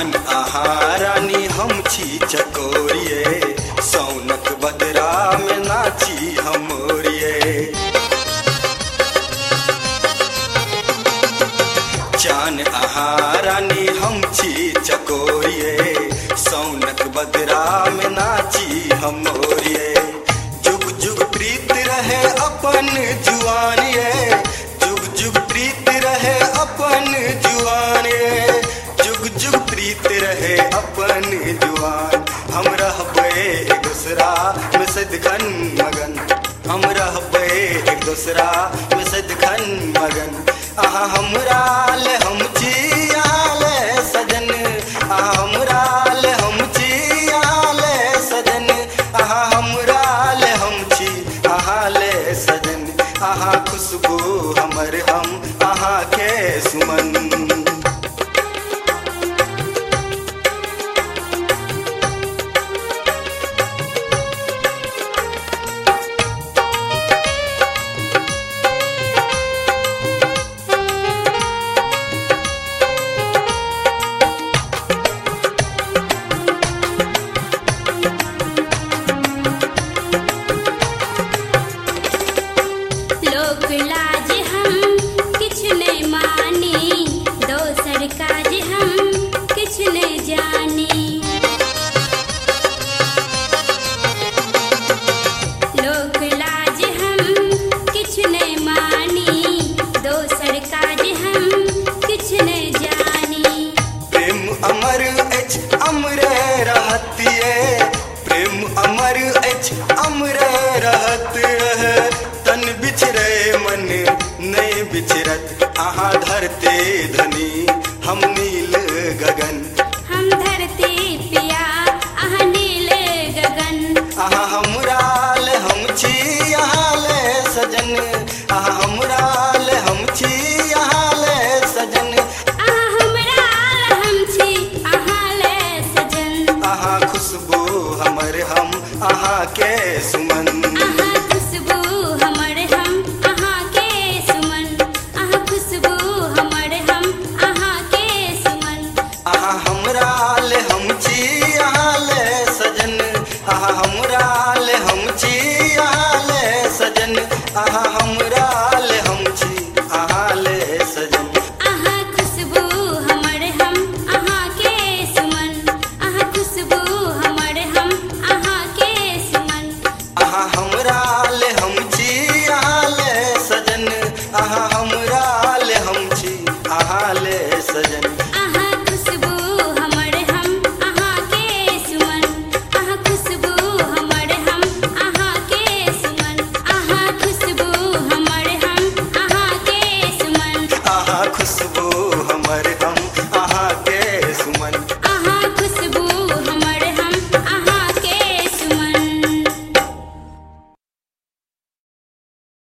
चान आहा रानी हम छी चकोरिए, सौनक बदरा में नाची हमोरिए। चान आहा रानी हम छी चकोरिए, सौनक बदरा में नाची हमोरिए। जुग जुग प्रीत रहे अपन जुआनिए, जुग जुग प्रीत रहे अपन जुआनिए, जुग जुग प्रीत रहे अपन जुआन। हम रहबे एक दूसरा में सदिखन मगन, हम रहबे एक दूसरा में सदिखन मगन। आहा हमरा ले हम जियाले सजन, आहा हमरा ले हम जियाले सजन, आहा हमरा ले हम छी आहा ले सजन। आहा खुशबू हमर हम आहा के सुमन। लोक लाज हम किछ नहीं मानी, दोसर काज हम किछ नहीं जानी। लोक लाज हम किछ नहीं मानी, दोसर काज हम किछ नहीं जानी। प्रेम अमर एच अमरे रहतिए, प्रेम अमर एच अमरे रहत है। तन बिछरे मन नहीं बिछरत, आहा धरते धनी हम नील गगन। हम धरती पिया आहा नील गगन। आहा हमरा ले हम छी आहा ले सजन, आहा हमरा ले हम छी आहा ले सजन। आहा हमरा हम छी आहा ले सजन। आहा खुशबू हमर हम आहा के सुमन। आहा खुशबू हमर हम आहा के सुमन, आहा खुशबू हमर हम आहा के सुमन। आहा हमरा ले हम छी आहा ले सजन, आहा हमरा ले हम छी आहा ले सजन, आहा हमरा ले हम छी आहा ले सजन। आहा खुशबू हमर हम आहा के सुमन, आहा खुशबू हमर हम आहा के सुमन। आहा हमरा ले हम छी आहा ले सजन, आहा हमरा ले हम छी आहा ले सजन। आहा खुशबू हमर हम आहा के सुमन, आहा खुशबू हमर हम आहा के सुमन। आहा खुशबू हमर हम आहा के सुमन। आहा खुशबू